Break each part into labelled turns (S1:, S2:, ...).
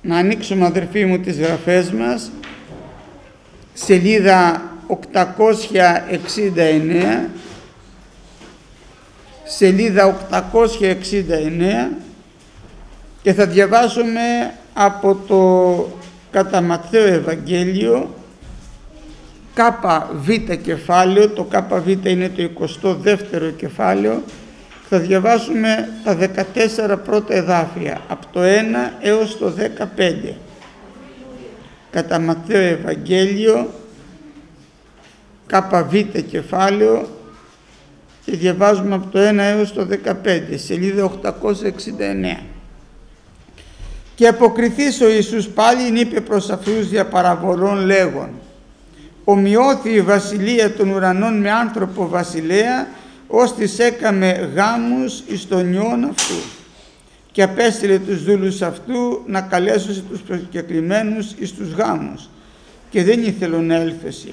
S1: Να ανοίξουμε, αδερφοί μου, τις γραφές μας, σελίδα 869, σελίδα 869, και θα διαβάσουμε από το κατά Ματθαίο Ευαγγέλιο, ΚΒ κεφάλαιο. Το ΚΒ είναι το 22ο κεφάλαιο. Θα διαβάσουμε τα 14 πρώτα εδάφια, από το 1 έως το 15. Κατά Ματθαίο Ευαγγέλιο, ΚΒ κεφάλαιο, και διαβάζουμε από το 1 έως το 15, σελίδα 869. «Και αποκριθείς ο Ιησούς πάλιν είπε προς αυτούς δια παραβολών λέγον, ομοιώθη η βασιλεία των ουρανών με άνθρωπο βασιλέα, ώστις έκαμε γάμους εις τον ιόν αυτού. Και απέστειλε τους δούλους αυτού να καλέσουν τους προσκεκλημένους εις τους γάμους. Και δεν ήθελον να έλθωση.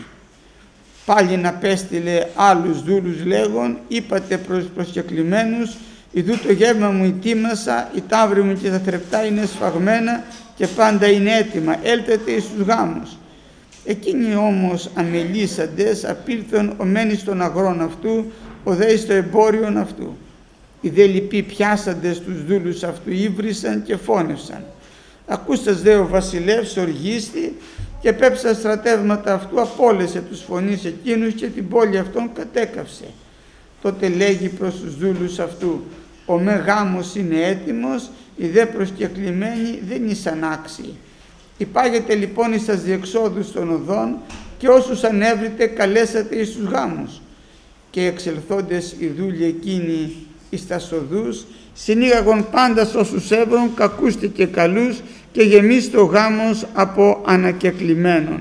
S1: Πάλιν απέστειλε άλλους δούλους λέγον, είπατε προς προσκεκλημένους, ιδού το γεύμα μου ετοίμασα, η ταύρη μου και τα θρεπτά είναι σφαγμένα και πάντα είναι έτοιμα, έλθετε εις τους γάμους. Εκείνοι όμως αμελήσαντες απήλθον ομένοι στον αγρόν αυτού, ο δε εις το εμπόριον αυτού. Οι δε λοιποί πιάσαντες τους δούλους αυτού ήβρισαν και φώνευσαν. Ακούσας δε ο βασιλεύς οργίστη και πέψα στρατεύματα αυτού απόλεσε τους φωνείς εκείνους και την πόλη αυτών κατέκαυσε. Τότε λέγει προς τους δούλους αυτού, ο με γάμος είναι έτοιμος, οι δε προσκεκλημένοι δεν ήσαν άξιοι. Υπάγετε λοιπόν εις τας διεξόδους των οδών και όσους ανέβρετε καλέσατε εις τους γάμους. Και εξελθόντες οι δούλοι εκείνοι εις τας οδούς, συνήγαγον πάντας όσους έβρον κακούς και καλούς και γεμίστο γάμος από ανακεκλημένων.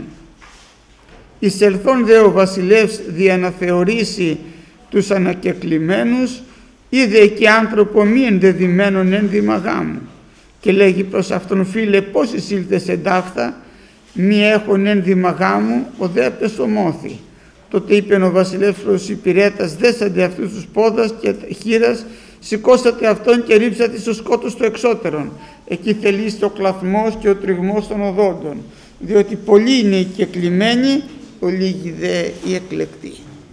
S1: Εισελθόν δε ο βασιλεύς δια να θεωρήσει τους ανακεκλημένους, είδε εκεί άνθρωπο μη ενδεδειμένον ένδυμα γάμου. Και λέγει προς αυτόν, φίλε, πώς εισήλθες εντάφθα, μη έχον ένδυμα γάμου, ο δε απεσωμώθη. Τότε είπε ο βασιλεύς προς υπηρέτας, δέσατε αυτούς τους πόδας και χείρας, σηκώσατε αυτόν και ρίψατε στο σκότος το εξώτερον. Εκεί θελήσει ο κλαθμός και ο τριγμός των οδόντων, διότι πολλοί είναι οι κεκλημένοι, ο λίγοι δε οι εκλεκτοί.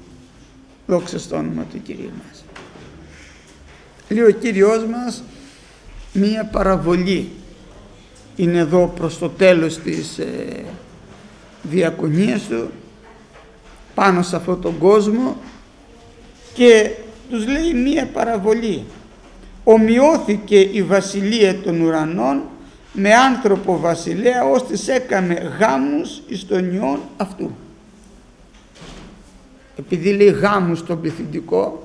S1: Δόξα στο όνομα του Κυρίου μας. Λέει ο Κύριος μας μία παραβολή. Είναι εδώ προς το τέλος της διακονίας του, πάνω σε αυτόν τον κόσμο, και τους λέει μία παραβολή. Ομοιώθηκε η βασιλεία των ουρανών με άνθρωπο βασιλέα, ώστις έκαμε γάμους εις τον ιόν αυτού. Επειδή λέει γάμους στον πληθυντικό,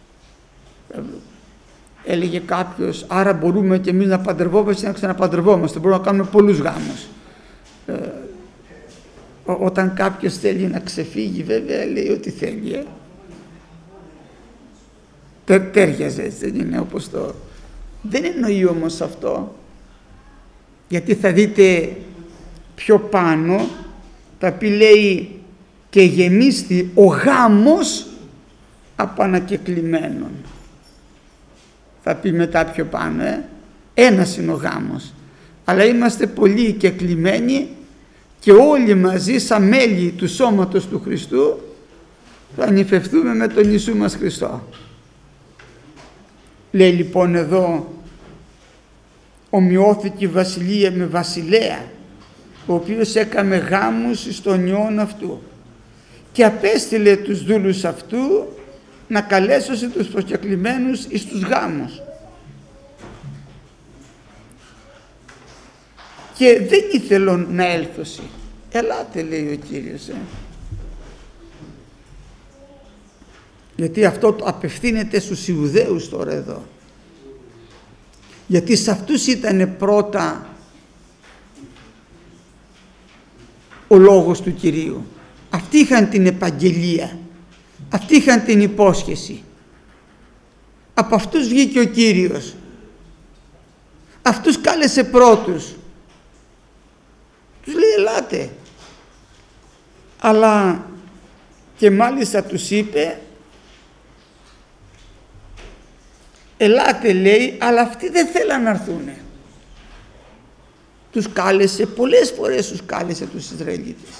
S1: έλεγε κάποιος, άρα μπορούμε και εμείς να παντρευόμαστε, να ξαναπαντρευόμαστε, μπορούμε να κάνουμε πολλούς γάμους. Όταν κάποιος θέλει να ξεφύγει, βέβαια λέει ό,τι θέλει. Τέριαζε, έτσι δεν είναι, όπως το... Δεν εννοεί όμως αυτό, γιατί θα δείτε πιο πάνω, θα πει, λέει, και γεμίστη ο γάμος από ανακεκλημένων. Θα πει μετά πιο πάνω, ένας είναι ο γάμος, αλλά είμαστε πολλοί κεκλημένοι και όλοι μαζί σαν μέλη του σώματος του Χριστού θα νυφευτούμε με τον Ιησού μας Χριστό. Λέει λοιπόν εδώ, ομοιώθηκε η βασιλεία με βασιλέα, ο οποίος έκαμε γάμους στον ιόν αυτού, και απέστειλε τους δούλους αυτού να καλέσωσε τους προσκεκλημένους εις τους γάμους. Και δεν ήθελον να έλθωση. Ελάτε, λέει ο Κύριος. Γιατί αυτό το απευθύνεται στους Ιουδαίους τώρα εδώ. Γιατί σε αυτούς ήταν πρώτα ο λόγος του Κυρίου. Αυτοί είχαν την επαγγελία. Αυτοί είχαν την υπόσχεση. Από αυτούς βγήκε ο Κύριος. Αυτούς κάλεσε πρώτους. Τους λέει ελάτε. Αλλά και μάλιστα τους είπε, ελάτε λέει, αλλά αυτοί δεν θέλαν να έρθουνε. τους κάλεσε, πολλές φορές τους κάλεσε τους Ισραηλίτες.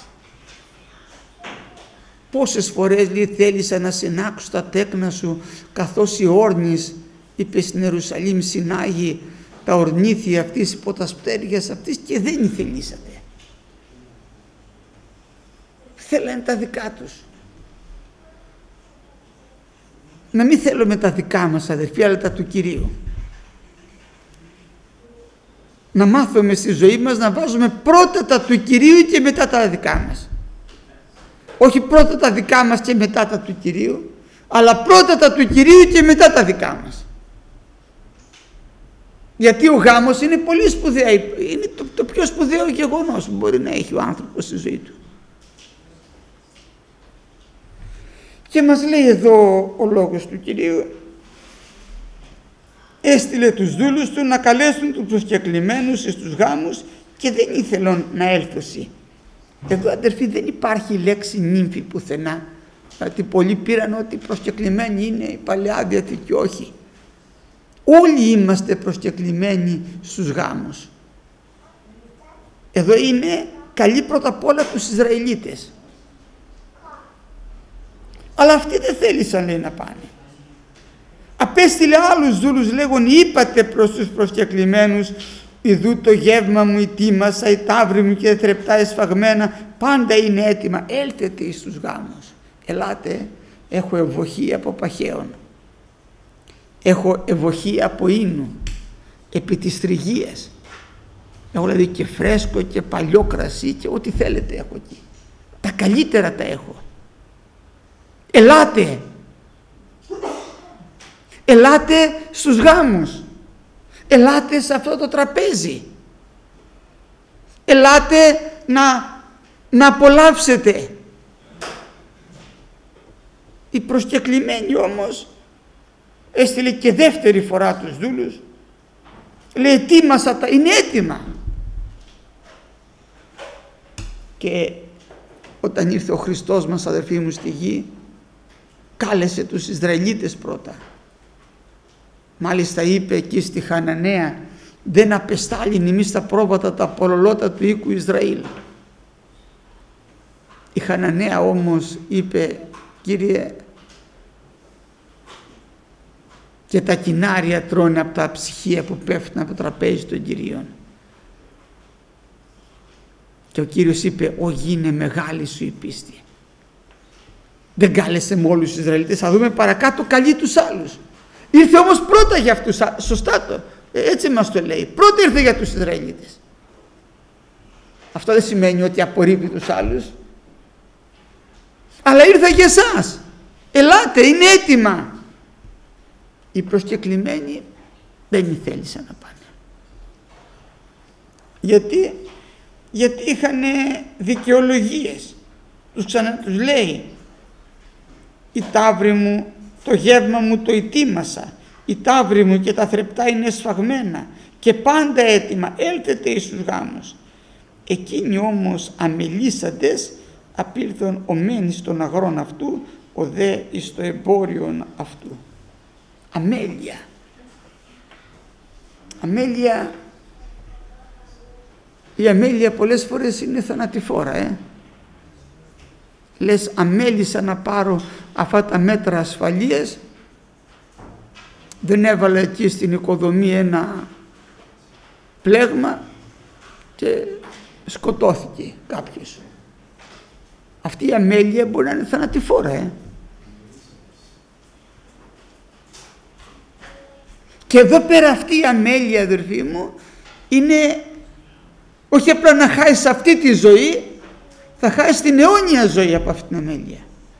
S1: Πόσες φορές λέει θέλησα να συνάξω τα τέκνα σου, καθώς η όρνης, είπε στην Ιερουσαλήμ, συνάγει τα ορνήθια αυτής υπό τα σπτέρυγες αυτής, και δεν ηθελήσατε. Θέλανε τα δικά τους. Να μην θέλουμε τα δικά μας, αδερφοί, αλλά τα του Κυρίου. Να μάθουμε στη ζωή μας να βάζουμε πρώτα τα του Κυρίου και μετά τα δικά μας. Όχι πρώτα τα δικά μας και μετά τα του Κυρίου, αλλά πρώτα τα του Κυρίου και μετά τα δικά μας. Γιατί ο γάμος είναι πολύ σπουδαία, είναι το πιο σπουδαίο γεγονός που μπορεί να έχει ο άνθρωπος στη ζωή του. Και μας λέει εδώ ο λόγος του Κυρίου, έστειλε τους δούλους του να καλέσουν τους προσκεκλημένους στους γάμους και δεν ήθελαν να έλθωσι. Εδώ, αδερφοί, δεν υπάρχει λέξη νύμφη πουθενά. Γιατί πολλοί πήραν ότι προσκεκλημένοι είναι η Παλαιά Διαθήκη. Όχι. Όλοι είμαστε προσκεκλημένοι στους γάμους. Εδώ είναι καλή πρώτα απ' όλα τους Ισραηλίτες. Αλλά αυτοί δεν θέλησαν, λέει, να πάνε. Απέστειλε άλλους δούλους, λέγον, είπατε προς τους προσκεκλημένους, ιδού το γεύμα μου ετοίμασα, η ταύρη μου και θρεπτά εσφαγμένα, πάντα είναι έτοιμα, έλθετε εις τους γάμους. Ελάτε, έχω ευωχή από παχαίων, έχω ευωχή από ίνου, επί της τριγίας, έχω δηλαδή και φρέσκο και παλιό κρασί και ό,τι θέλετε έχω εκεί, τα καλύτερα τα έχω. Ελάτε, ελάτε στους γάμους, ελάτε σε αυτό το τραπέζι, ελάτε να απολαύσετε. Οι προσκεκλημένοι όμως έστειλε και δεύτερη φορά τους δούλους, λέει ετοίμασα τα, είναι έτοιμα. Και όταν ήρθε ο Χριστός μας, αδερφοί μου, στη γη, κάλεσε τους Ισραηλίτες πρώτα. Μάλιστα είπε εκεί στη Χαναναία, δεν απεστάλην εμείς τα πρόβατα τα πολλολότα του οίκου Ισραήλ. Η Χαναναία όμως είπε, Κύριε, και τα κοινάρια τρώνε από τα ψυχία που πέφτουν από το τραπέζι των Κυρίων. Και ο Κύριος είπε, «Ω γίνε μεγάλη σου η πίστη». Δεν κάλεσε με όλους τους Ισραηλίτες, θα δούμε παρακάτω, καλεί τους άλλους. Ήρθε όμως πρώτα για αυτούς, σωστά το, έτσι μας το λέει, πρώτα ήρθε για τους Ισραηλίτες. Αυτό δεν σημαίνει ότι απορρίπτει τους άλλους, αλλά ήρθα για εσάς, ελάτε, είναι έτοιμα. Οι προσκεκλημένοι δεν θέλησαν να πάνε. Γιατί είχαν δικαιολογίες. Τους λέει, η ταύρη μου, το γεύμα μου το ετοίμασα, η ταύρη μου και τα θρεπτά είναι σφαγμένα και πάντα έτοιμα, έλθετε εις τους γάμους. Εκείνοι όμως αμελήσαντες απήλθον ομένοι στον αγρόν αυτού, ο δε εις το εμπόριον αυτού. Αμέλεια. Αμέλεια. Η αμέλεια πολλές φορές είναι θανατηφόρα. Λες, αμέλησα να πάρω αυτά τα μέτρα ασφαλείας, δεν έβαλα εκεί στην οικοδομή ένα πλέγμα και σκοτώθηκε κάποιος. Αυτή η αμέλεια μπορεί να είναι θανατηφόρα. Και εδώ πέρα αυτή η αμέλεια, αδερφοί μου, είναι όχι απλά να χάσεις αυτή τη ζωή, θα χάσεις την αιώνια ζωή από αυτή την αμέλεια.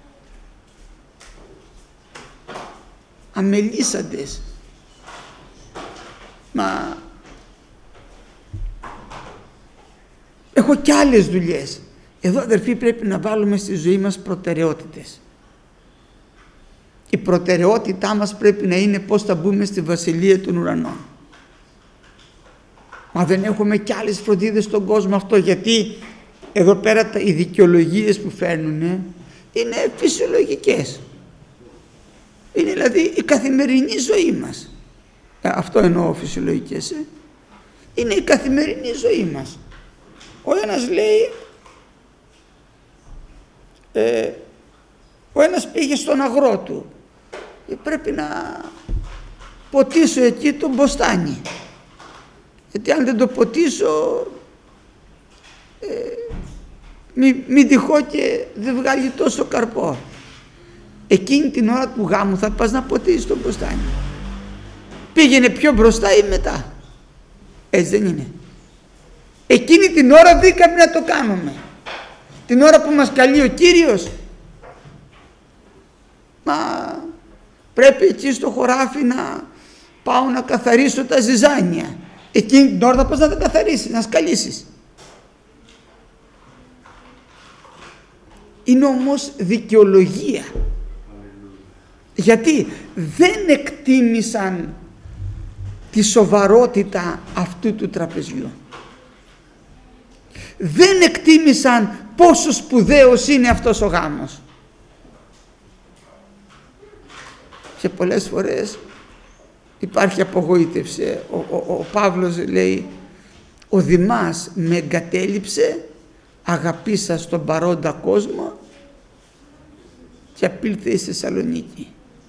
S1: Αμελήσαντες. Μα έχω κι άλλες δουλειές. Εδώ, αδερφοί, πρέπει να βάλουμε στη ζωή μας προτεραιότητες. Η προτεραιότητά μας πρέπει να είναι πώς θα μπούμε στη Βασιλεία των Ουρανών. Μα δεν έχουμε κι άλλες φροντίδες στον κόσμο αυτό, γιατί εδώ πέρα οι δικαιολογίες που φέρνουν είναι φυσιολογικές. Είναι δηλαδή η καθημερινή ζωή μας. Αυτό εννοώ φυσιολογικές. Είναι η καθημερινή ζωή μας. Ο ένας λέει, ο ένας πήγε στον αγρό του και πρέπει να ποτίσω εκεί το μποστάνι, γιατί αν δεν το ποτίσω μην τυχώ και δεν βγάλει τόσο καρπό. Εκείνη την ώρα του γάμου θα πας να ποτίσεις το μποστάνι. Πήγαινε πιο μπροστά ή μετά? Έτσι δεν είναι? Εκείνη την ώρα βρήκαμε να το κάνουμε. Την ώρα που μας καλεί ο Κύριος, μα πρέπει εκεί στο χωράφι να πάω να καθαρίσω τα ζυζάνια. Εκείνη την ώρα θα πας να τα καθαρίσεις, να σκαλίσεις. Είναι όμως δικαιολογία. Γιατί δεν εκτίμησαν τη σοβαρότητα αυτού του τραπεζιού. Δεν εκτίμησαν πόσο σπουδαίος είναι αυτός ο γάμος. Και πολλές φορές υπάρχει απογοήτευση. Ο Παύλος λέει, ο Δημάς με εγκατέλειψε, αγαπήσα στον παρόντα κόσμο και απήλθε στη Θεσσαλονίκη.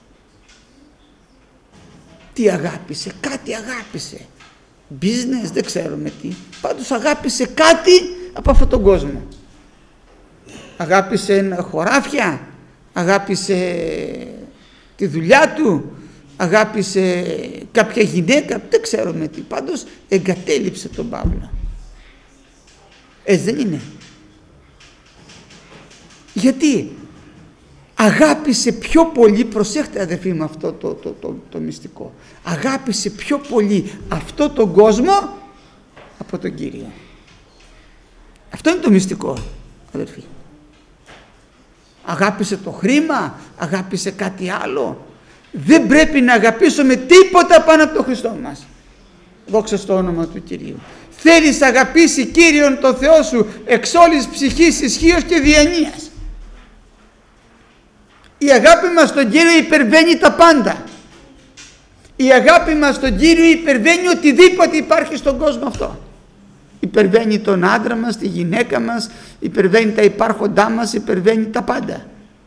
S1: Τι αγάπησε? Κάτι αγάπησε. Business, δεν ξέρουμε τι. Πάντως αγάπησε κάτι από αυτόν τον κόσμο. Αγάπησε χωράφια, αγάπησε τη δουλειά του, αγάπησε κάποια γυναίκα, δεν ξέρουμε τι. Πάντως εγκατέλειψε τον Παύλο. Έτσι δεν είναι? Γιατί αγάπησε πιο πολύ, προσέχτε αδερφοί μου αυτό το μυστικό, αγάπησε πιο πολύ αυτό τον κόσμο από τον Κύριο. Αυτό είναι το μυστικό, αδερφοί. Αγάπησε το χρήμα, αγάπησε κάτι άλλο. Δεν πρέπει να αγαπήσουμε τίποτα πάνω από τον Χριστό μας. Δόξα στο όνομα του Κυρίου. Θέλεις αγαπήσει Κύριον τον Θεό σου εξ όλης ψυχής, ισχύως και διανοίας. Η αγάπη μας στον Κύριο υπερβαίνει τα πάντα. Η αγάπη μας στον Κύριο υπερβαίνει οτιδήποτε υπάρχει στον κόσμο αυτό. Υπερβαίνει τον άντρα μας, τη γυναίκα μας, υπερβαίνει τα υπάρχοντά μας, υπερβαίνει τα πάντα.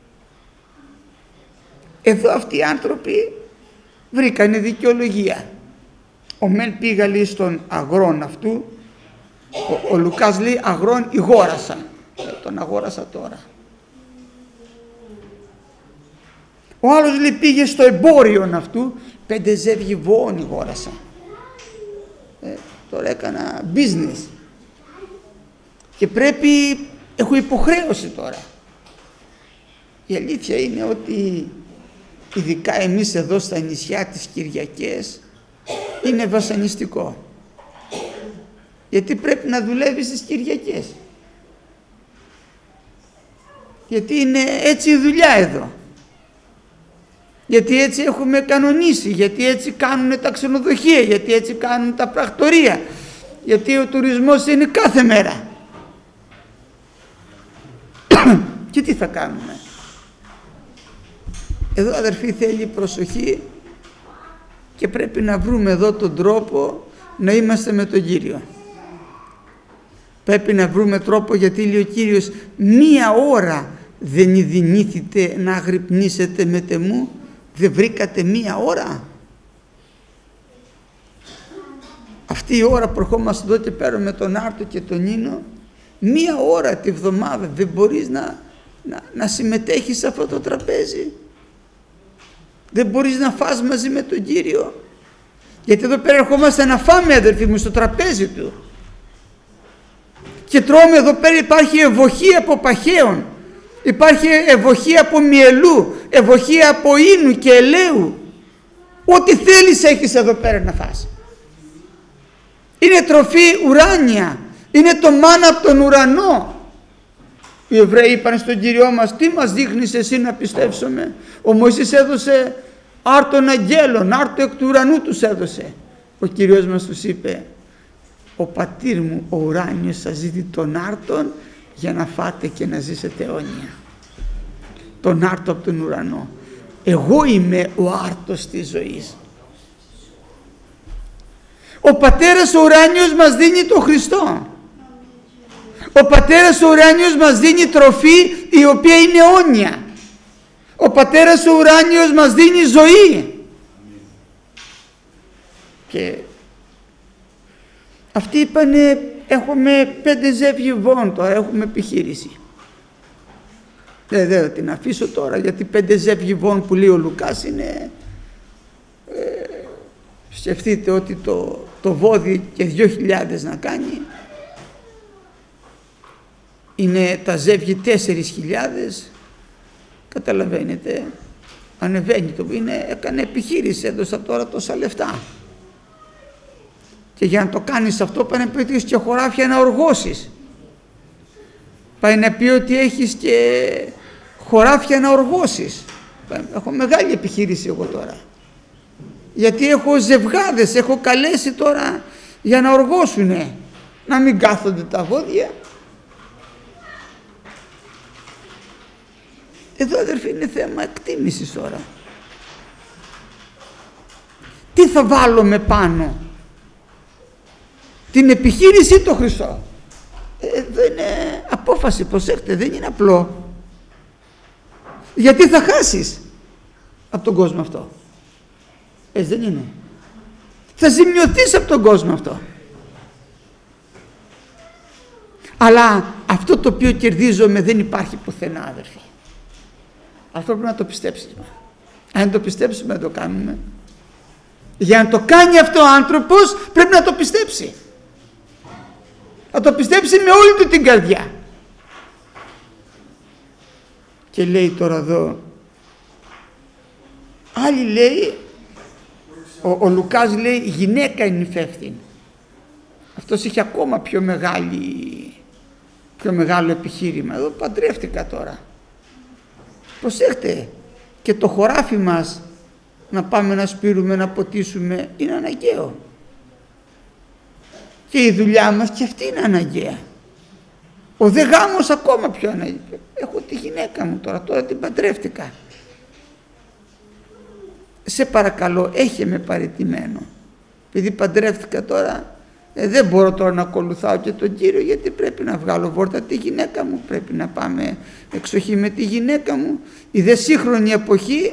S1: Εδώ αυτοί οι άνθρωποι βρήκανε δικαιολογία. Ο μεν πήγα, λέει, στον αγρόν αυτού, ο Λουκάς λέει αγρόν ηγόρασα, τον αγόρασα τώρα. Ο άλλος, λέει, πήγε στο εμπόριο αυτού, 5 ζεύγη βοών ηγόρασα. Τώρα έκανα business και πρέπει, έχω υποχρέωση τώρα. Η αλήθεια είναι ότι ειδικά εμείς εδώ στα νησιά τις Κυριακές είναι βασανιστικό, γιατί πρέπει να δουλεύεις τις Κυριακές, γιατί είναι έτσι η δουλειά εδώ, γιατί έτσι έχουμε κανονίσει, γιατί έτσι κάνουν τα ξενοδοχεία, γιατί έτσι κάνουν τα πρακτορεία, γιατί ο τουρισμός είναι κάθε μέρα. Και τι θα κάνουμε? Εδώ, αδερφοί, θέλει προσοχή και πρέπει να βρούμε εδώ τον τρόπο να είμαστε με τον Κύριο. Πρέπει να βρούμε τρόπο, γιατί λέει ο Κύριος, 1 ώρα δεν ειδηνήθητε να αγρυπνήσετε με τεμού? Δεν βρήκατε 1 ώρα? Αυτή η ώρα που ερχόμαστε εδώ και παίρνουμε τον Άρτο και τον Νίνο, 1 ώρα τη βδομάδα δεν μπορείς να συμμετέχεις σε αυτό το τραπέζι? Δεν μπορείς να φας μαζί με τον Κύριο? Γιατί εδώ πέρα ερχόμαστε να φάμε, αδερφοί μου, στο τραπέζι του. Και τρώμε εδώ πέρα, υπάρχει ευοχή από παχαίων, υπάρχει ευοχή από μυελού, ευοχή από ίνου και ελαίου. Ό,τι θέλεις έχεις εδώ πέρα να φας. Είναι τροφή ουράνια, είναι το μάνα από τον ουρανό. Οι Εβραίοι είπαν στον Κύριό μας, τι μας δείχνεις εσύ να πιστέψουμε? Ο Μωυσής έδωσε άρτων αγγέλων, άρτο εκ του ουρανού τους έδωσε. Ο Κύριος μας τους είπε, ο πατήρ μου ο ουράνιος σας δίδει τον άρτον για να φάτε και να ζήσετε αιώνια. Τον άρτο από τον ουρανό. Εγώ είμαι ο άρτος της ζωής. Ο Πατέρας ο ουράνιος μας δίνει το Χριστό. Ο Πατέρας ο ουράνιος μας δίνει τροφή η οποία είναι αιώνια. Ο Πατέρας ο ουράνιος μας δίνει ζωή. Και αυτοί είπανε έχουμε 5 ζεύγη βόν, τώρα έχουμε επιχείρηση. Δεν θα την αφήσω τώρα, γιατί 5 ζεύγη βόν που λέει ο Λουκάς είναι σκεφτείτε ότι το βόδι και 2.000 να κάνει είναι τα ζεύγη 4.000, καταλαβαίνετε, ανεβαίνει το, έκανε επιχείρηση, έδωσα τώρα τόσα λεφτά. Και για να το κάνεις αυτό πάει να πει ότι έχεις και χωράφια να οργώσεις. Πάει να πει ότι έχεις και χωράφια να οργώσεις. Έχω μεγάλη επιχείρηση εγώ τώρα. Γιατί έχω ζευγάδες, έχω καλέσει τώρα για να οργώσουνε. Να μην κάθονται τα βόδια. Εδώ αδερφοί είναι θέμα εκτίμησης τώρα. Τι θα βάλουμε πάνω? Την επιχείρηση ή το Χριστό? Εδώ είναι απόφαση, προσέχτε, δεν είναι απλό. Γιατί θα χάσεις από τον κόσμο αυτό. Δεν είναι. Θα ζημιωθείς από τον κόσμο αυτό. Αλλά αυτό το οποίο κερδίζομαι δεν υπάρχει πουθενά, αδερφοί. Αυτό πρέπει να το πιστέψουμε. Αν το πιστέψουμε να το κάνουμε. Για να το κάνει αυτό ο άνθρωπος πρέπει να το πιστέψει. Να το πιστέψει με όλη του την καρδιά. Και λέει τώρα εδώ, άλλοι λέει, ο Λουκάς λέει γυναίκα είναι υπεύθυνη. Αυτός είχε ακόμα πιο μεγάλο επιχείρημα. Εδώ παντρεύτηκα τώρα. Προσέχτε, και το χωράφι μας να πάμε να σπείρουμε, να ποτίσουμε είναι αναγκαίο. Και η δουλειά μας και αυτή είναι αναγκαία. Ο δε γάμος ακόμα πιο αναγκαίο. Έχω τη γυναίκα μου τώρα την παντρεύτηκα. Σε παρακαλώ, έχε με παραιτημένο. Επειδή παντρεύτηκα τώρα, δεν μπορώ τώρα να ακολουθάω και τον Κύριο, γιατί πρέπει να βγάλω βόρτα τη γυναίκα μου, πρέπει να πάμε εξοχή με τη γυναίκα μου. Η δε σύγχρονη εποχή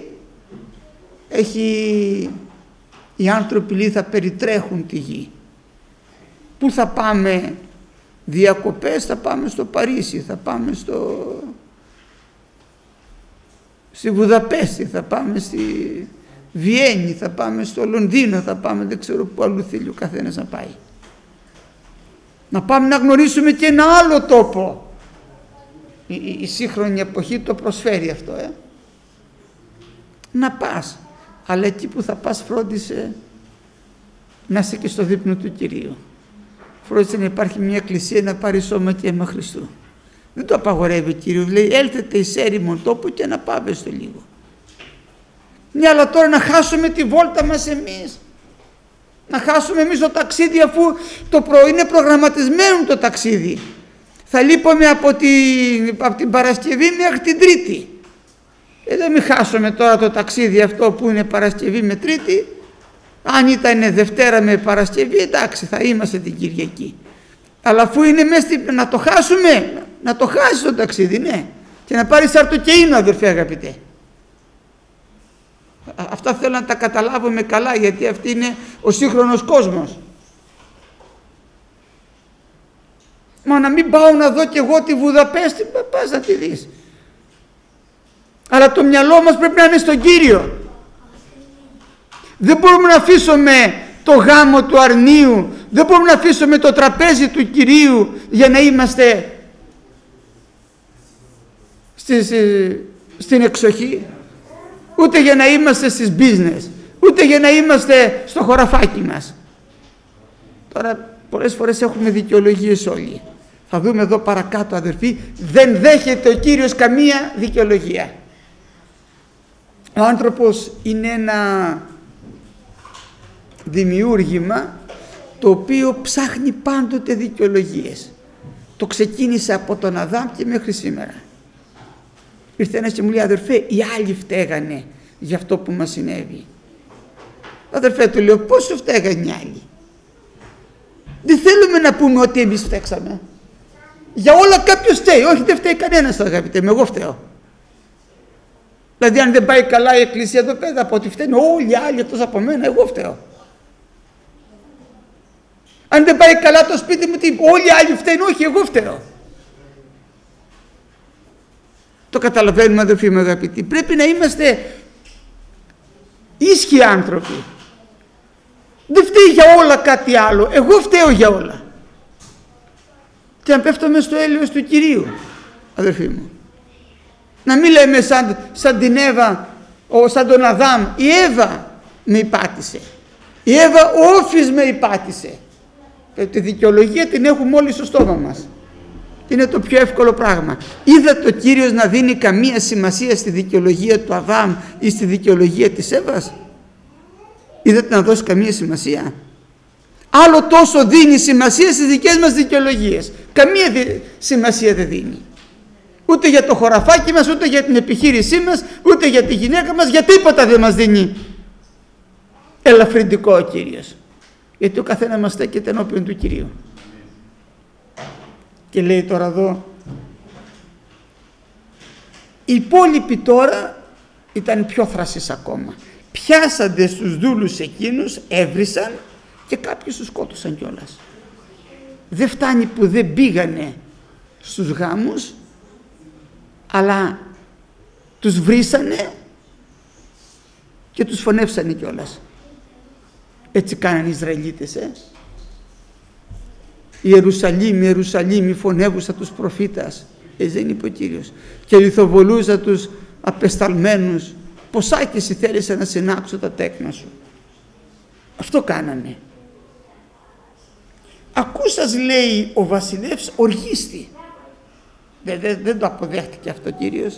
S1: οι άνθρωποι λέει θα περιτρέχουν τη γη. Πού θα πάμε διακοπές? Θα πάμε στο Παρίσι, θα πάμε στη Βουδαπέστη, θα πάμε στη Βιέννη, θα πάμε στο Λονδίνο, θα πάμε δεν ξέρω πού αλλού θέλει ο καθένας να πάει. Να πάμε να γνωρίσουμε και ένα άλλο τόπο. Η σύγχρονη εποχή το προσφέρει αυτό. Να πας, αλλά εκεί που θα πας φρόντισε να είσαι και στο δείπνο του Κυρίου. Φρόντισε να υπάρχει μια εκκλησία να πάρει σώμα και αίμα Χριστού. Δεν το απαγορεύει ο Κύριος, λέει έλθετε εις έρημον τόπο και να πάμε στο λίγο. Ναι, αλλά τώρα να χάσουμε τη βόλτα μας εμείς. Να χάσουμε εμείς το ταξίδι, αφού το πρωί είναι προγραμματισμένο το ταξίδι. Θα λείπουμε από την Παρασκευή μέχρι την Τρίτη. Δεν μην χάσουμε τώρα το ταξίδι αυτό που είναι Παρασκευή με Τρίτη. Αν ήταν Δευτέρα με Παρασκευή, εντάξει, θα είμαστε την Κυριακή. Αλλά αφού είναι μέσα να το χάσουμε, να το χάσεις το ταξίδι, ναι. Και να πάρεις αρτοκεΐνο, αδερφέ αγαπητέ. Αυτά θέλω να τα καταλάβουμε καλά, γιατί αυτή είναι ο σύγχρονος κόσμος. Μα να μην πάω να δω κι εγώ τη Βουδαπέστη, πας να τη δεις. Αλλά το μυαλό μας πρέπει να είναι στον Κύριο. Δεν μπορούμε να αφήσουμε το γάμο του αρνίου, δεν μπορούμε να αφήσουμε το τραπέζι του Κυρίου για να είμαστε στην εξοχή, ούτε για να είμαστε στις business, ούτε για να είμαστε στο χωραφάκι μας. Τώρα πολλές φορές έχουμε δικαιολογίες όλοι. Θα δούμε εδώ παρακάτω, αδερφοί, δεν δέχεται ο Κύριος καμία δικαιολογία. Ο άνθρωπος είναι ένα δημιούργημα το οποίο ψάχνει πάντοτε δικαιολογίες. Το ξεκίνησε από τον Αδάμ και μέχρι σήμερα. Ήρθε ένας και μου λέει, αδερφέ, οι άλλοι φταίγανε για αυτό που μας συνέβη. Αδερφέ, του λέω, πώς σου φταίγανε οι άλλοι? Δεν θέλουμε να πούμε ότι εμείς φταίξαμε. Για όλα κάποιος φταίει. Όχι, δεν φταίει κανένας, αγαπητέ μου, εγώ φταίω. Δηλαδή αν δεν πάει καλά η εκκλησία εδώ πέρα, από ότι φταίνουν όλοι οι άλλοι εκτός από μένα, εγώ φταίω. Αν δεν πάει καλά το σπίτι μου, όλοι οι άλλοι φταίνουν, όχι, εγώ φταίω. Το καταλαβαίνουμε, αδελφοί μου αγαπητοί. Πρέπει να είμαστε ίσχυοι άνθρωποι. Δεν φταίει για όλα κάτι άλλο, εγώ φταίω για όλα. Και αν πέφτουμε στο έλεος του Κυρίου, αδελφοί μου, να μην λέμε σαν την Εύα, σαν τον Αδάμ, η Εύα με υπάτησε, η Εύα όφης με υπάτησε. Τη δικαιολογία την έχουμε όλοι στο στόμα μας. Είναι το πιο εύκολο πράγμα. Είδατε ο Κύριος να δίνει καμία σημασία στη δικαιολογία του Αδάμ ή στη δικαιολογία της Εύας? Είδατε να δώσει καμία σημασία? Άλλο τόσο δίνει σημασία στις δικές μας δικαιολογίες. Καμία σημασία δεν δίνει. Ούτε για το χωραφάκι μας, ούτε για την επιχείρησή μας, ούτε για τη γυναίκα μας, για τίποτα δεν μας δίνει ελαφρυντικό ο Κύριος. Γιατί ο καθένας μας στέκεται ενώπιον του Κυρίου. Και λέει τώρα εδώ, οι υπόλοιποι τώρα ήταν πιο θρασείς ακόμα. Πιάσαντε στους δούλους εκείνους, έβρισαν και κάποιους τους σκότωσαν κιόλας. Δεν φτάνει που δεν πήγανε στους γάμους, αλλά τους βρίσανε και τους φωνεύσανε κιόλας. Έτσι κάνανε οι Ισραηλίτες. Ιερουσαλήμ, Ιερουσαλήμ, φωνεύουσα τους προφήτας. Δεν είπε ο Κύριος. Και λιθοβολούσα τους απεσταλμένους. Ποσά και εσύ θέλησε να συνάξω τα τέκνα σου. Αυτό κάνανε. Ακούσας, λέει, ο βασιλεύς οργίστη. Δεν το αποδέχτηκε αυτό ο Κύριος.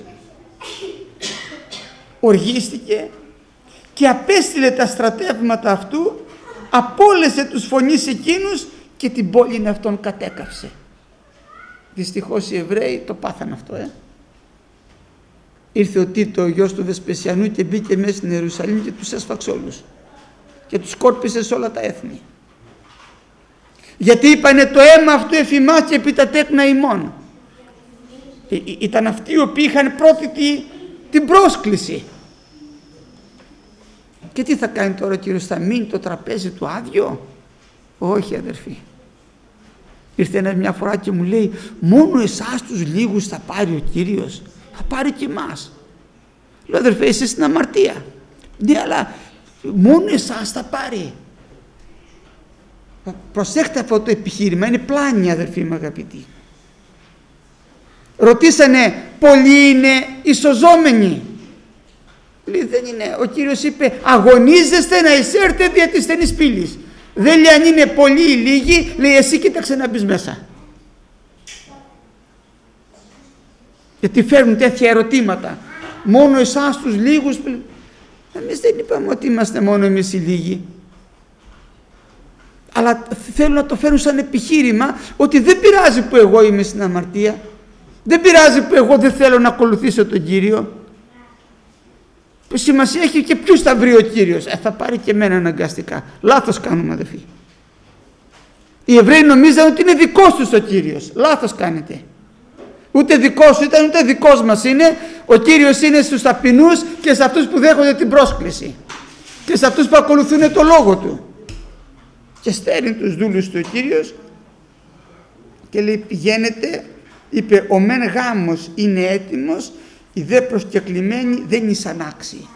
S1: Οργίστηκε και απέστειλε τα στρατεύματα αυτού, απόλεσε τους φωνείς εκείνους και την πόλη αυτόν κατέκαυσε. Δυστυχώς οι Εβραίοι το πάθαν αυτό. Ήρθε ο Τίτο, ο γιος του Βεσπεσιανού, και μπήκε μέσα στην Ιερουσαλήμ και τους έσφαξε όλους και τους σκόρπισε σε όλα τα έθνη. Γιατί είπανε το αίμα αυτού εφημάς και επί τα τέκνα ημών. Ήταν αυτοί οι οποίοι είχαν πρώτη την πρόσκληση. Και τι θα κάνει τώρα ο Κύριος? Θα μείνει το τραπέζι του άδειο? Όχι, αδερφοί. Ήρθε ένας μια φορά και μου λέει, μόνο εσάς τους λίγους θα πάρει ο Κύριος? Θα πάρει και εμάς. Λέω, αδερφέ, είσαι στην αμαρτία. Ναι, αλλά μόνο εσάς θα πάρει. Προσέχτε αυτό το επιχείρημα, είναι πλάνη, αδερφοί μου αγαπητοί. Ρωτήσανε, πολλοί είναι ισοζόμενοι? Λέει, δεν είναι. Ο Κύριος είπε, αγωνίζεστε να εισέρθετε δια της στενής πύλης. Δεν λέει αν είναι πολλοί ή λίγοι, λέει εσύ κοίταξε να μπεις μέσα. Γιατί φέρνουν τέτοια ερωτήματα. Μόνο εσάς τους λίγους? Εμείς δεν είπαμε ότι είμαστε μόνο εμείς οι λίγοι. Αλλά θέλουν να το φέρουν σαν επιχείρημα ότι δεν πειράζει που εγώ είμαι στην αμαρτία. Δεν πειράζει που εγώ δεν θέλω να ακολουθήσω τον Κύριο. Σημασία έχει και ποιους θα βρει ο Κύριος. Θα πάρει και εμένα αναγκαστικά. Λάθος κάνουμε, αδελφοί. Οι Εβραίοι νομίζαν ότι είναι δικός τους ο Κύριος. Λάθος κάνετε. Ούτε δικός σου ήταν, ούτε δικός μας είναι. Ο Κύριος είναι στους ταπεινούς και σε αυτούς που δέχονται την πρόσκληση και σε αυτούς που ακολουθούν το λόγο Του. Και στέλνει τους δούλους του ο Κύριος και λέει, πηγαίνετε, είπε, ο μεν γάμος είναι έτοιμος, οι δε προσκεκλημένοι δεν ήσαν άξιοι.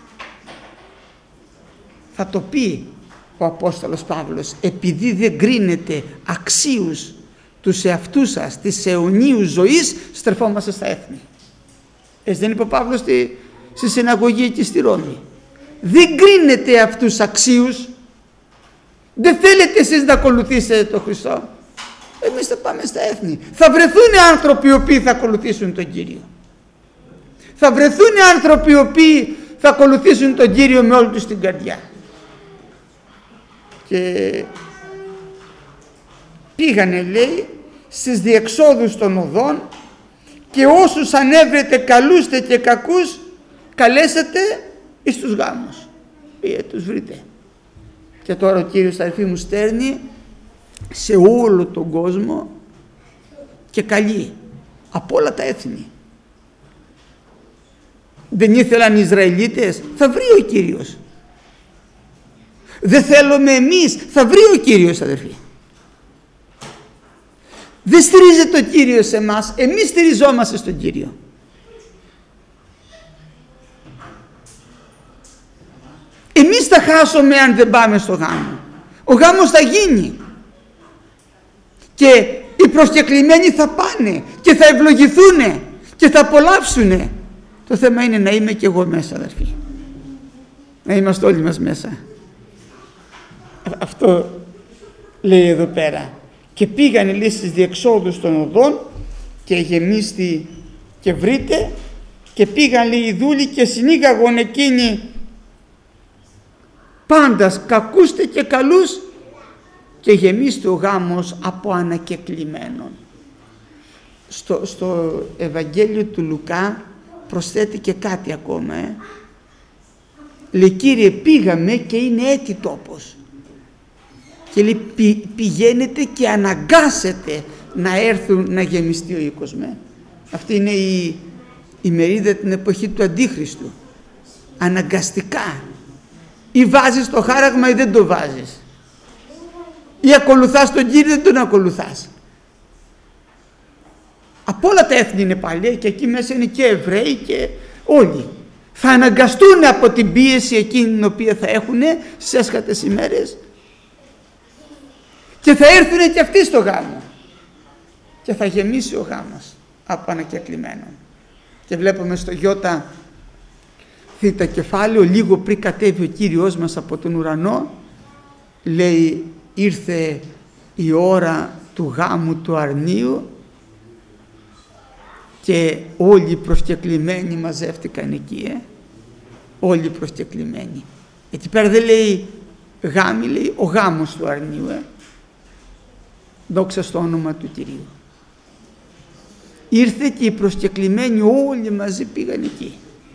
S1: Θα το πει ο Απόστολος Παύλος, επειδή δεν κρίνετε αξίους τους εαυτούς σας της αιωνίου ζωής, στρεφόμαστε στα έθνη. Έτσι δεν είπε ο Παύλος στη συναγωγή εκεί στη Ρώμη? Δεν κρίνετε αυτούς αξίους. Δεν θέλετε εσείς να ακολουθήσετε τον Χριστό? Εμείς θα πάμε στα έθνη. Θα βρεθούν άνθρωποι οι οποίοι θα ακολουθήσουν τον Κύριο. Θα βρεθούν άνθρωποι οι οποίοι θα ακολουθήσουν τον Κύριο με όλη τους την καρδιά. Και πήγανε, λέει, στις διεξόδους των οδών και όσους ανέβρετε καλούστε και κακούς καλέσετε εις τους γάμους. Τους βρείτε. Και τώρα ο Κύριος, αδελφοί μου, στέλνει σε όλο τον κόσμο και καλεί από όλα τα έθνη. Δεν ήθελαν οι Ισραηλίτες, θα βρει ο Κύριος. Δεν θέλουμε εμείς, θα βρει ο Κύριος, αδερφοί. Δεν στηρίζεται ο Κύριος σε εμάς, εμείς στηριζόμαστε στον Κύριο. Εμείς θα χάσουμε αν δεν πάμε στο γάμο. Ο γάμος θα γίνει και οι προσκεκλημένοι θα πάνε και θα ευλογηθούν και θα απολαύσουν. Το θέμα είναι να είμαι και εγώ μέσα, αδερφοί. Να είμαστε όλοι μας μέσα. Αυτό λέει εδώ πέρα. Και πήγανε, λέει, στις διεξόδους των οδών και γεμίστη και βρείτε, και πήγαν, λέει, οι δούλοι και συνήγαγον εκείνοι πάντας κακούστε και καλούς, και γεμίστη ο γάμος από ανακεκλημένων. Στο Ευαγγέλιο του Λουκά προσθέτει και κάτι ακόμα. Λέει, Κύριε, πήγαμε και είναι έτη τόπος. Και λέει, πηγαίνετε και αναγκάσετε να έρθουν να γεμιστεί ο οίκος με. Αυτή είναι η μερίδα την εποχή του Αντίχριστου. Αναγκαστικά. Ή βάζεις το χάραγμα ή δεν το βάζεις. Ή ακολουθάς τον Κύριο ή δεν τον ακολουθάς. Από όλα τα έθνη είναι πάλι, και εκεί μέσα είναι και Εβραίοι και όλοι. Θα αναγκαστούν από την πίεση εκείνη την οποία θα έχουν στις έσχατες ημέρες και θα έρθουν και αυτοί στο γάμο και θα γεμίσει ο γάμος από ανακεκλημένων. Και βλέπουμε στο Ιώτα θήτα κεφάλαιο, λίγο πριν κατέβει ο Κύριος μας από τον ουρανό, λέει, ήρθε η ώρα του γάμου του αρνίου και όλοι οι προσκεκλημένοι μαζεύτηκαν εκεί, όλοι οι προσκεκλημένοι. Εκεί πέρα δεν λέει γάμοι, λέει ο γάμος του αρνίου, δόξα στο όνομα του Κυρίου. Ήρθε και οι προσκεκλημένοι όλοι μαζί πήγαν εκεί.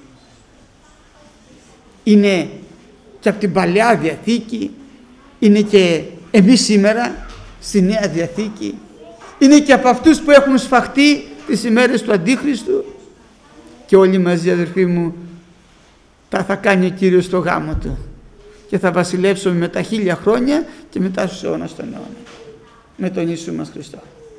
S1: Είναι και από την Παλαιά Διαθήκη, είναι και εμείς σήμερα στη Νέα Διαθήκη, είναι και από αυτούς που έχουν σφαχτεί τις ημέρες του Αντίχριστου, και όλοι μαζί, αδερφοί μου, θα κάνει ο Κύριος το γάμο του και θα βασιλεύσουμε με τα 1000 χρόνια και μετά στους αιώνας των αιώνων με τον Ιησού μας Χριστό.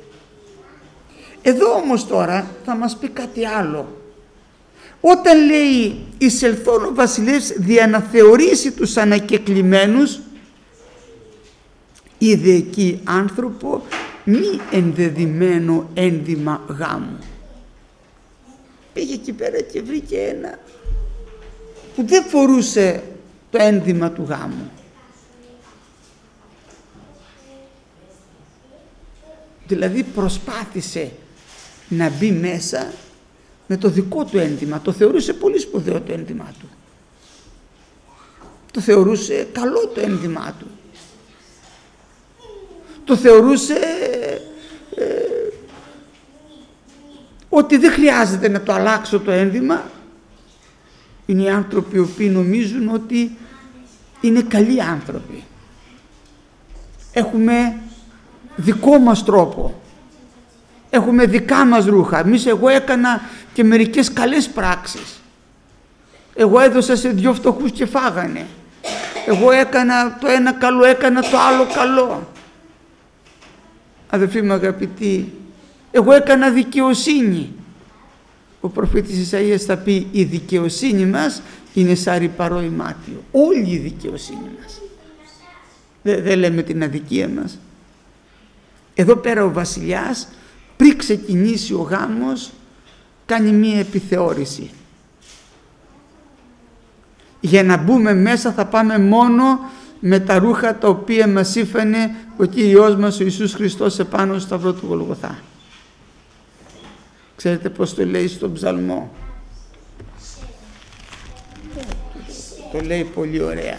S1: Εδώ όμως τώρα θα μας πει κάτι άλλο. Όταν λέει εισελθόν ο βασιλεύς δια να θεωρήσει τους ανακεκλημένους, είδε εκεί άνθρωπο μη ενδεδειμένο ένδυμα γάμου. Πήγε εκεί πέρα και βρήκε ένα που δεν φορούσε το ένδυμα του γάμου. Δηλαδή προσπάθησε να μπει μέσα με το δικό του ένδυμα. Το θεωρούσε πολύ σπουδαίο το ένδυμά του. Το θεωρούσε καλό το ένδυμά του. Το θεωρούσε ότι δεν χρειάζεται να το αλλάξω το ένδυμα. Είναι οι άνθρωποι οι οποίοι νομίζουν ότι είναι καλοί άνθρωποι. Έχουμε δικό μας τρόπο. Έχουμε δικά μας ρούχα. Εγώ έκανα και μερικές καλές πράξεις. Εγώ έδωσα σε 2 φτωχούς και φάγανε. Εγώ έκανα το ένα καλό, έκανα το άλλο καλό. Αδελφοί μου αγαπητοί, εγώ έκανα δικαιοσύνη. Ο προφήτης Ισαΐας θα πει, η δικαιοσύνη μας είναι σαν ρυπαρό ημάτιο. Όλη η δικαιοσύνη μας. Δεν λέμε την αδικία μας. Εδώ πέρα ο βασιλιάς, πριν ξεκινήσει ο γάμος, κάνει μία επιθεώρηση. Για να μπούμε μέσα θα πάμε μόνο με τα ρούχα τα οποία μας ήφανε ο Κύριος μας ο Ιησούς Χριστός επάνω στο σταυρό του Γολγοθά. Ξέρετε πώς το λέει στον ψαλμό? Το λέει πολύ ωραία.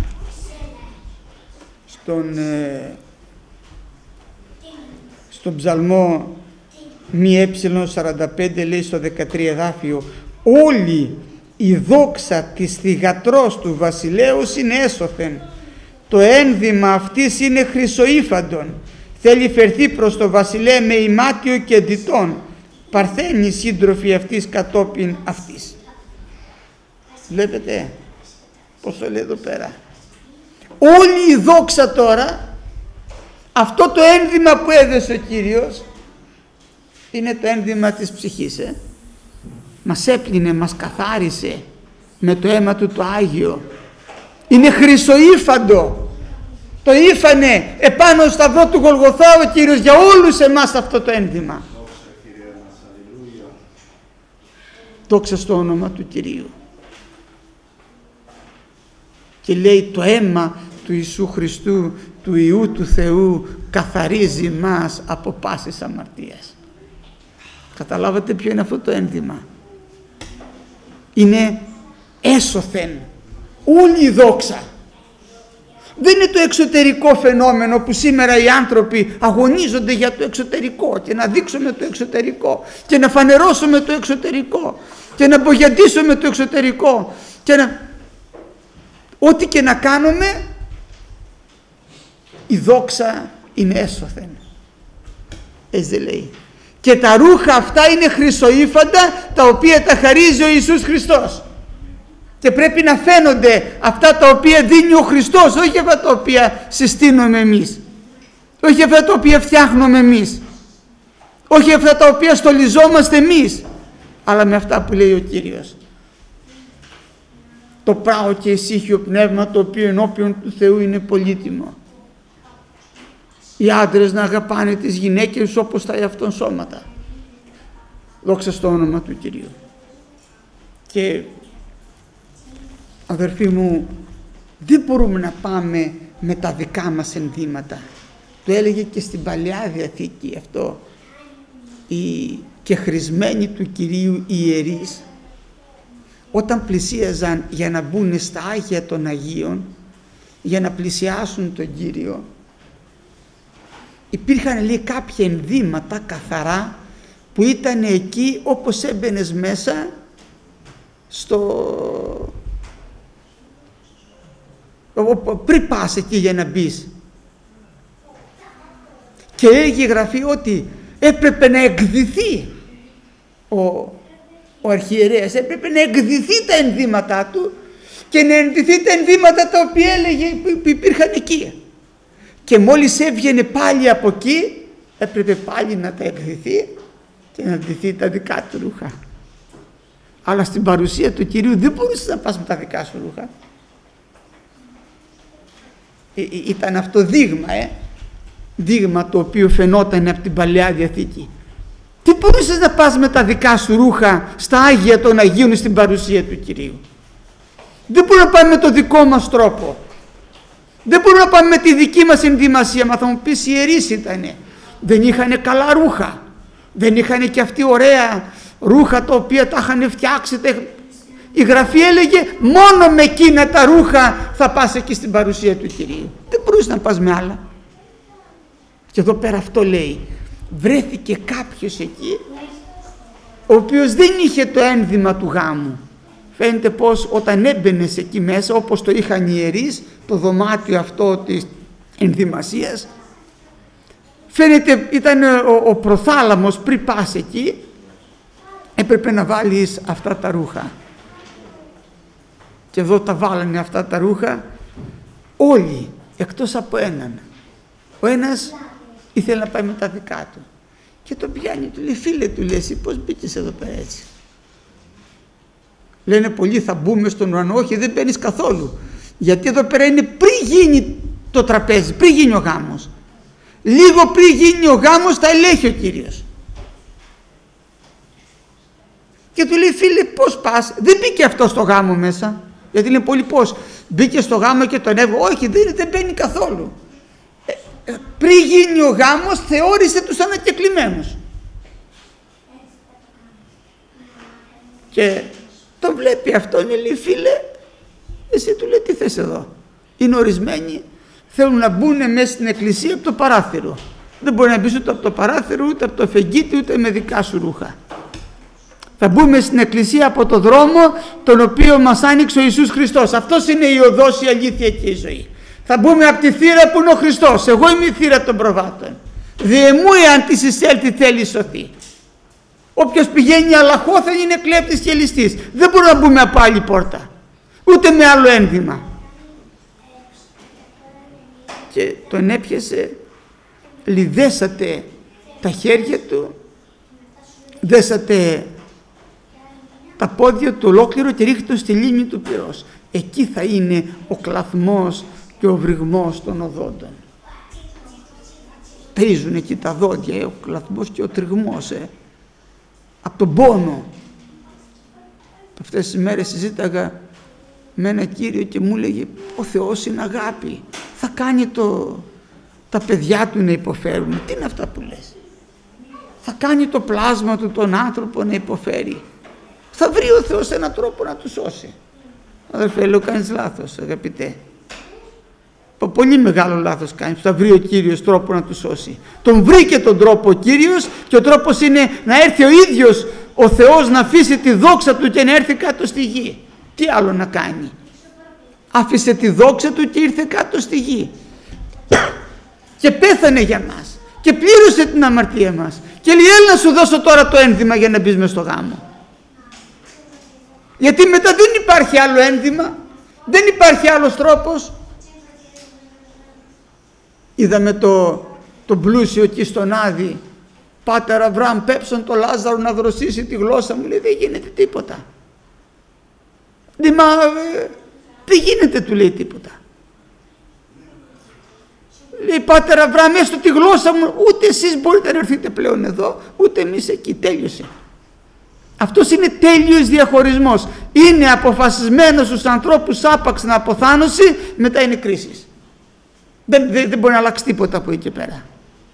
S1: Στον ψαλμό μη ε45 λέει στο 13 εδάφιο, όλη η δόξα της θυγατρός του βασιλέως είναι έσωθεν, το ένδυμα αυτής είναι χρυσοήφαντον θέλει φερθεί προς το βασιλέ με ημάτιο και διτών, παρθένοι σύντροφοι αυτής κατόπιν αυτής. Βλέπετε πως το λέει εδώ πέρα. Όλη η δόξα τώρα, αυτό το ένδυμα που έδωσε ο Κύριος, είναι το ένδυμα της ψυχής. Μας έπλυνε, μας καθάρισε με το αίμα του το Άγιο. Είναι χρυσοήφαντο. Το ήφανε επάνω στο σταυρό του Γολγοθά ο Κύριος για όλους εμάς αυτό το ένδυμα. Δόξα στο όνομα του Κυρίου. Και λέει το αίμα του Ιησού Χριστού, του Υιού του Θεού, καθαρίζει μας από πάσης αμαρτίας. Καταλάβατε ποιο είναι αυτό το ένδυμα? Είναι έσωθεν όλη η δόξα. Δεν είναι το εξωτερικό φαινόμενο που σήμερα οι άνθρωποι αγωνίζονται για το εξωτερικό και να δείξουμε το εξωτερικό και να φανερώσουμε το εξωτερικό και να μπογιατίσουμε το εξωτερικό και να... Ό,τι και να κάνουμε, η δόξα είναι έσωθεν. Έτσι δεν λέει? Και τα ρούχα αυτά είναι χρυσοήφαντα, τα οποία τα χαρίζει ο Ιησούς Χριστός. Και πρέπει να φαίνονται αυτά τα οποία δίνει ο Χριστός, όχι αυτά τα οποία συστήνουμε εμείς, όχι αυτά τα οποία φτιάχνουμε εμείς, όχι αυτά τα οποία στολιζόμαστε εμείς, αλλά με αυτά που λέει ο Κύριος. Το πράω και ησύχιο πνεύμα, το οποίο ενώπιον του Θεού είναι πολύτιμο. Οι άντρες να αγαπάνε τις γυναίκες όπως τα εαυτόν σώματα. Δόξα στο όνομα του Κυρίου. Και αδερφοί μου, δεν μπορούμε να πάμε με τα δικά μας ενδύματα. Το έλεγε και στην Παλαιά Διαθήκη αυτό. Οι κεχρισμένοι του Κυρίου ιερείς, όταν πλησίαζαν για να μπουν στα Άγια των Αγίων, για να πλησιάσουν τον Κύριο, υπήρχαν, λέει, κάποια ενδύματα καθαρά που ήταν εκεί όπως έμπαινες μέσα πριν πας εκεί για να μπεις. Και έλεγε η Γραφή ότι έπρεπε να εκδηθεί ο αρχιερέας, έπρεπε να εκδηθεί τα ενδύματά του και να ενδυθεί τα ενδύματα τα οποία έλεγε που υπήρχαν εκεί. Και μόλις έβγαινε πάλι από εκεί, έπρεπε πάλι να τα εκδηθεί και να ντυθεί τα δικά του ρούχα. Αλλά στην παρουσία του Κυρίου δεν μπορούσες να πας με τα δικά σου ρούχα. Ήταν αυτό δείγμα, δείγμα το οποίο φαινόταν από την Παλαιά Διαθήκη. Τι μπορούσες να πας με τα δικά σου ρούχα στα Άγια των Αγίων στην παρουσία του Κυρίου? Δεν μπορούμε να πάμε με το δικό μας τρόπο. Δεν μπορούμε να πάμε με τη δική μας ενδυμασία. Μα θα μου πεις, οι ιερείς ήτανε, δεν είχανε καλά ρούχα, δεν είχανε και αυτοί ωραία ρούχα τα οποία τα είχαν φτιάξει. Η Γραφή έλεγε μόνο με εκείνα τα ρούχα θα πας εκεί στην παρουσία του Κυρίου. Δεν μπορείς να πας με άλλα. Και εδώ πέρα αυτό λέει, βρέθηκε κάποιος εκεί ο οποίος δεν είχε το ένδυμα του γάμου. Φαίνεται πως όταν έμπαινες εκεί μέσα, όπως το είχαν οι ιερείς, το δωμάτιο αυτό της ενδυμασίας, φαίνεται ήταν ο προθάλαμος. Πριν πας εκεί έπρεπε να βάλεις αυτά τα ρούχα. Και εδώ τα βάλανε αυτά τα ρούχα όλοι εκτός από έναν. Ο ένας ήθελε να πάει με τα δικά του και τον πιάνει, του λέει, φίλε, του λέει, εσύ πώς μπήκες εδώ πέρα έτσι? Λένε πολλοί, θα μπούμε στον ουρανό. Όχι, δεν μπαίνεις καθόλου, γιατί εδώ πέρα είναι πριν γίνει το τραπέζι, πριν γίνει ο γάμος. Λίγο πριν γίνει ο γάμος θα ελέγχει ο Κύριος. Και του λέει, φίλε, πώς πας? Δεν μπήκε αυτό στο γάμο μέσα. Γιατί λένε πολλοί, πώς μπήκε στο γάμο και τον έβγαλε? Όχι, δεν μπαίνει καθόλου. Πριν γίνει ο γάμος θεώρησε τους ανακεκλημένους. Και τον βλέπει αυτόν, λέει, φίλε, εσύ, του λέει, τι θες εδώ? Είναι ορισμένοι, θέλουν να μπουν μέσα στην εκκλησία από το παράθυρο. Δεν μπορεί να μπεις ούτε από το παράθυρο, ούτε από το φεγγίτι, ούτε με δικά σου ρούχα. Θα μπούμε στην εκκλησία από το δρόμο τον οποίο μας άνοιξε ο Ιησούς Χριστός. Αυτός είναι η οδός, η αλήθεια και η ζωή. Θα μπούμε από τη θύρα που είναι ο Χριστός. Εγώ είμαι η θύρα των προβάτων. Διεμού εάν της εισέλθει θέλει σωθεί. Όποιος πηγαίνει αλαχώθεν είναι κλέπτης και ληστής. Δεν μπορούμε να μπούμε από άλλη πόρτα, ούτε με άλλο ένδυμα. Και τον έπιασε, λιδέσατε τα χέρια του, δέσατε τα πόδια του ολόκληρο και ρίχτε στη λίμνη του πυρός. Εκεί θα είναι ο κλαθμός και ο βρυγμός των οδόντων. Τρίζουν εκεί τα δόντια, ο κλαθμός και ο τριγμός, από τον πόνο. Αυτές τις μέρες συζήταγα με ένα κύριο και μου έλεγε, ο Θεός είναι αγάπη, θα κάνει τα παιδιά του να υποφέρουν. Τι είναι αυτά που λες? Θα κάνει το πλάσμα του τον άνθρωπο να υποφέρει. Θα βρει ο Θεός έναν τρόπο να του σώσει. Αδερφέ, λέω, κάνεις λάθος, αγαπητέ. Πολύ μεγάλο λάθος κάνεις. Θα βρει ο Κύριος τρόπο να του σώσει. Τον βρήκε τον τρόπο ο Κύριος, και ο τρόπος είναι να έρθει ο ίδιος ο Θεός να αφήσει τη δόξα του και να έρθει κάτω στη γη. Τι άλλο να κάνει? Άφησε τη δόξα του και ήρθε κάτω στη γη και πέθανε για μας και πλήρωσε την αμαρτία μας και λέει, έλα να σου δώσω τώρα το ένδυμα για να μπεις μες στο γάμο. Γιατί μετά δεν υπάρχει άλλο ένδυμα, δεν υπάρχει άλλος τρόπος. Είδαμε το πλούσιο εκεί στον Άδη, Πάτερ Αβραάμ, πέψαν το Λάζαρο να δροσίσει τη γλώσσα μου. Λέει, δεν γίνεται τίποτα. Δεν γίνεται, του λέει, τίποτα. Λέει, Πάτερ Αβραάμ, έστω τη γλώσσα μου, ούτε εσείς μπορείτε να έρθετε πλέον εδώ, ούτε εμείς εκεί. Τέλειωσε. Αυτός είναι τέλειος διαχωρισμός. Είναι αποφασισμένος στους ανθρώπους άπαξ να αποθάνωση, μετά είναι κρίσεις. Δεν μπορεί να αλλάξει τίποτα από εκεί και πέρα.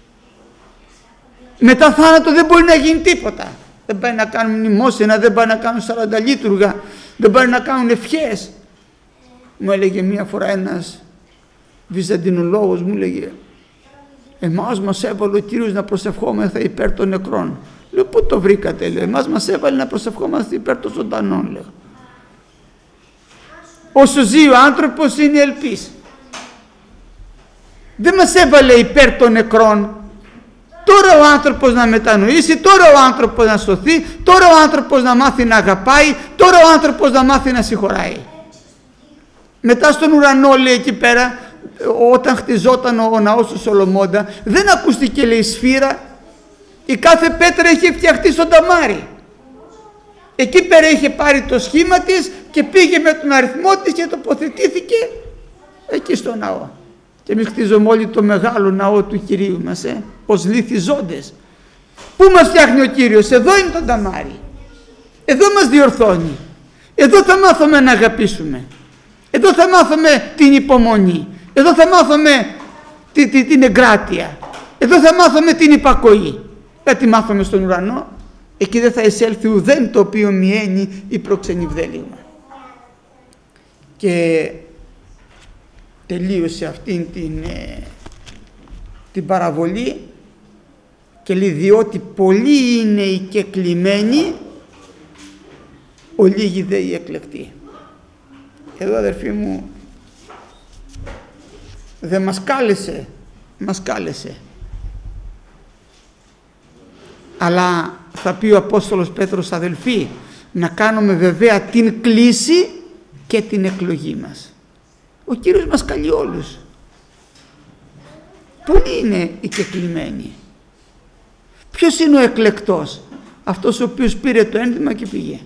S1: Μετά θάνατο δεν μπορεί να γίνει τίποτα. Δεν πάει να κάνουν μνημόσυνα, δεν πάει να κάνουν 40 λίτουργα, δεν πάει να κάνουν ευχές. Μου έλεγε μία φορά ένας βυζαντινολόγος, μου έλεγε, εμάς μας έβαλε ο Κύριος να προσευχόμεθα υπέρ των νεκρών. Λέω, πού το βρήκατε? Λέω, εμάς μας έβαλε να προσευχόμαστε υπέρ των ζωντανών. Λέω. Όσο ζει ο άνθρωπος είναι ελπίς. Δεν μας έβαλε υπέρ των νεκρών. Τώρα ο άνθρωπος να μετανοήσει, τώρα ο άνθρωπος να σωθεί, τώρα ο άνθρωπος να μάθει να αγαπάει, τώρα ο άνθρωπος να μάθει να συγχωράει. Μετά στον ουρανό, λέει, εκεί πέρα, όταν χτιζόταν ο ναός του Σολομώντα, δεν ακούστηκε, λέει, σφύρα. Η κάθε πέτρα είχε φτιαχτεί στον ταμάρι. Εκεί πέρα είχε πάρει το σχήμα της και πήγε με τον αριθμό της και τοποθετήθηκε εκεί στο ναό. Και εμείς χτίζουμε όλοι το μεγάλο ναό του Κυρίου μας, ως λιθιζόντες. Πού μας φτιάχνει ο Κύριος? Εδώ είναι το ταμάρι. Εδώ μας διορθώνει. Εδώ θα μάθουμε να αγαπήσουμε. Εδώ θα μάθουμε την υπομονή. Εδώ θα μάθουμε την εγκράτεια. Εδώ θα μάθουμε την υπακοή. Κάτι μάθουμε στον ουρανό. Εκεί δεν θα εισέλθει ουδέν το οποίο μιαίνει ή προξενιβδέλιγμα. Και τελείωσε αυτήν την παραβολή και λέει, διότι πολλοί είναι οι κεκλημένοι, ο λίγοι δε οι εκλεκτοί. Εδώ, αδερφοί μου, δεν μας κάλεσε. Αλλά θα πει ο Απόστολος Πέτρος, αδελφοί, να κάνουμε βέβαια την κλίση και την εκλογή μας. Ο Κύριος μας καλεί όλους. Πολλοί είναι οι κεκλημένοι. Ποιος είναι ο εκλεκτός? Αυτός ο οποίος πήρε το ένδυμα και πήγε.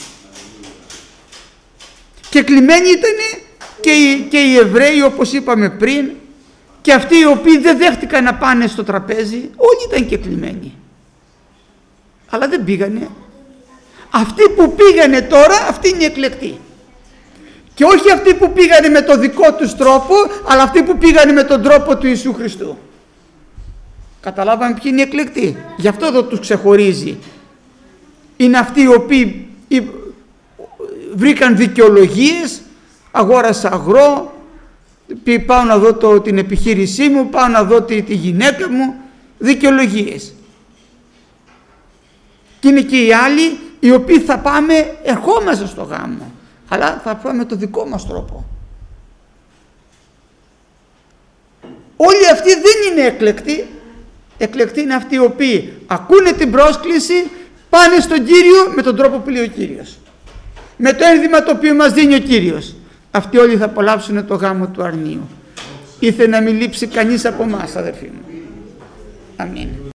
S1: Κεκλημένοι ήταν και οι Εβραίοι, όπως είπαμε πριν, και αυτοί οι οποίοι δεν δέχτηκαν να πάνε στο τραπέζι. Όλοι ήταν κεκλημένοι, αλλά δεν πήγανε. Αυτοί που πήγανε τώρα, αυτοί είναι οι εκλεκτοί. Και όχι αυτοί που πήγανε με το δικό τους τρόπο, αλλά αυτοί που πήγανε με τον τρόπο του Ιησού Χριστού. Καταλάβαμε ποιοι είναι οι εκλεκτοί. Γι' αυτό εδώ τους ξεχωρίζει. Είναι αυτοί οι οποίοι βρήκαν δικαιολογίες, αγόρασα αγρό, πάω να δω την επιχείρησή μου, πάω να δω τη γυναίκα μου, δικαιολογίες. Και είναι και οι άλλοι οι οποίοι θα πάμε, ερχόμαστε στο γάμο, αλλά θα πάμε με το δικό μας τρόπο. Όλοι αυτοί δεν είναι εκλεκτοί. Εκλεκτοί είναι αυτοί οι οποίοι ακούνε την πρόσκληση, πάνε στον Κύριο με τον τρόπο που λέει ο Κύριος, με το ένδυμα το οποίο μας δίνει ο Κύριος. Αυτοί όλοι θα απολαύσουν το γάμο του αρνίου. Ήθελε να μην λείψει κανείς από εμάς, αδερφοί μου. Αμήν.